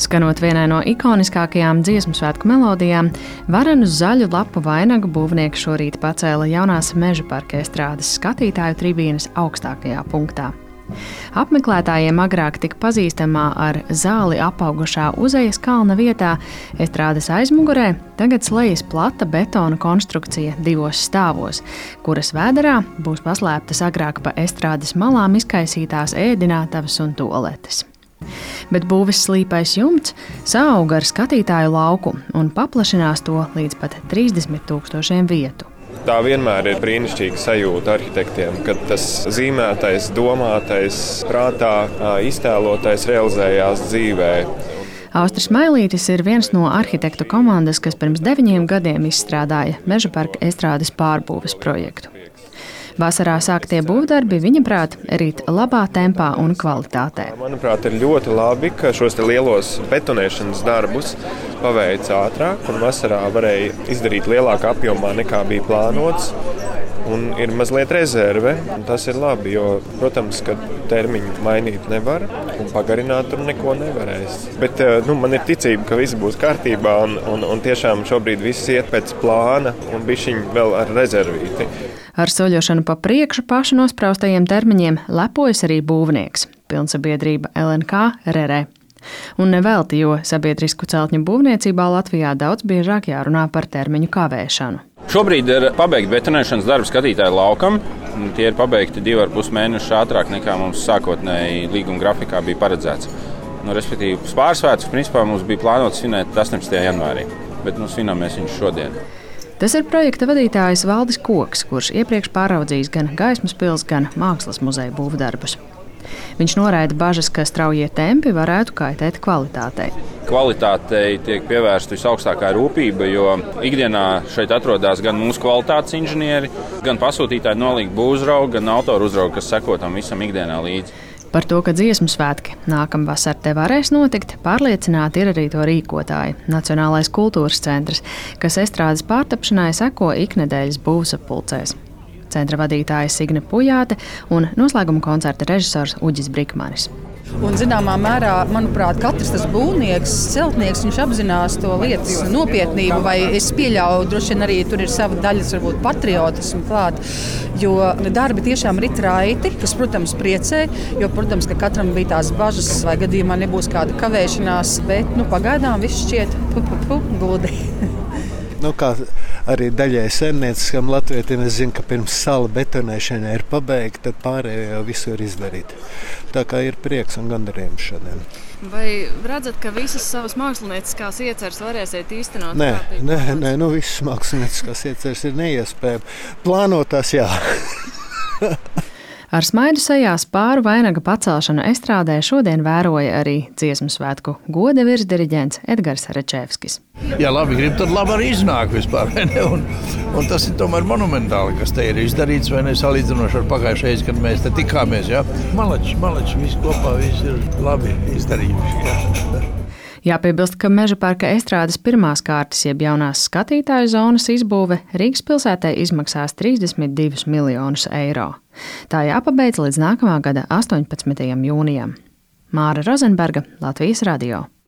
Skanot vienai no ikoniskākajām dziesmu svētku melodijām, varenu zaļu lapu vainagu būvnieki šorīt pacēla jaunās Meža parka estrādes skatītāju tribīnes augstākajā punktā. Apmeklētājiem agrāk tik pazīstamā ar zāli apaugušā Uzejas kalna vietā estrādes aizmugurē tagad slejas plata betona konstrukcija 2 stāvos, kuras vēderā būs paslēptas agrāk pa estrādes malām izkaisītās ēdinātavas un tualetes. Bet būves slīpais jumts saauga ar skatītāju lauku un paplašinās to līdz pat 30,000 vietu. Tā vienmēr ir brīnišķīga sajūta arhitektiem, kad tas zīmētais, domātais, prātā iztēlotais realizējās dzīvē. Austris Mailītis ir viens no arhitektu komandas, kas pirms 9 gadiem izstrādāja Meža parka estrādes pārbūves projektu. Vasarā sāktie būvdarbi, viņa prāt, rīt labā tempā un kvalitātē. Manuprāt, ir ļoti labi, ka šos lielos betonēšanas darbus paveic ātrāk, un vasarā varēja izdarīt lielākā apjomā nekā bija plānots. Un ir mazliet rezerve, un tas ir labi, jo, protams, ka termiņu mainīt nevar, un pagarināt tur neko nevarēs. Bet man ir ticība, ka viss būs kārtībā, un tiešām šobrīd viss iet pēc plāna, un bišķiņ vēl ar rezervīti. Ar soļošanu pa priekšu pašu nospraustajiem termiņiem lepojas arī būvnieks, pilnsabiedrība LNK RRE. Un nevelti, jo sabiedrisku celtņu būvniecībā Latvijā daudz biežāk jārunā par termiņu kavēšanu. Šobrīd ir pabeigta betonēšanas darbi skatītāju laukam. Tie ir pabeigti 2,5 mēnešus ātrāk nekā mums sākotnēji līguma grafikā bija paredzēts. Respektīvi, pārsvētkus principā mums bija plānots svinēt 18. janvārī, bet svinām mēs viņu šodien. Tas ir projekta vadītājs Valdis Koks, kurš iepriekš pāraudzījis gan Gaismas pils, gan Mākslas muzeja būvdarbus. Viņš noraida bažas, ka straujie tempi varētu kaitēt kvalitātei. Kvalitātei tiek pievērsta visaugstākā rūpība, jo ikdienā šeit atrodas gan mūsu kvalitātes inženieri, gan pasūtītāji nolīguma būvuzraugi, gan autoru uzraugi, kas seko tam visam ikdienā līdzi. Par to, ka dziesmu svētki nākamvasar te varēs notikt, pārliecināti ir arī to rīkotāji – Nacionālais kultūras centrs, kas estrādes pārtapšanai seko iknedēļas būvsapulcēs. Centra vadītāja Signe Pujāte un noslēguma koncerta režisors Uģis Brikmanis. Un, zināmā mērā, manuprāt, katrs tas būvnieks, celtnieks, viņš apzinās to lietas nopietnību, vai es pieļauju, droši vien arī tur ir sava daļas, varbūt patriotismu klāt, jo darbi tiešām rit raiti, kas, protams, priecē, jo, protams, ka katram bija tās bažas, vai gadījumā nebūs kāda kavēšanās, bet, pagaidām viss šķiet gludi. Kā arī daļai saimnieciskam latvietim, es zinu, ka pirms sala betonēšana ir pabeigta, tad pārējo jau visu ir izdarīt. Tā kā ir prieks un gandarījums šodien. Vai redzat, ka visas savas mākslinieckās ieceres varēsiet īstenot? Nē, visas mākslinieckās ieceres ir neiespējami. Plānotās, jā. Ar smaidu sejā spāru vainaga pacelšanu estrādē šodien vēroja arī dziesmu svētku goda virsdiriģents Edgars Rečevskis. Ja labi grib, tad labi arī iznāk vispār. Un tas ir tomēr monumentāli, kas te ir izdarīts, vai ne salīdzinoši ar pagājušajā reizi, kad mēs te tikāmies. Ja? Malači, viss kopā, viss ir labi izdarījuši. Ja? Jāpiebilst, ka Meža parka estrādes pirmās kārtas jeb jaunās skatītāju zonas izbūve Rīgas pilsētai izmaksās 32 miljonus eiro. Tā jāpabeidz līdz nākamā gada 18. jūnijam. Māra Rozenberga, Latvijas radio.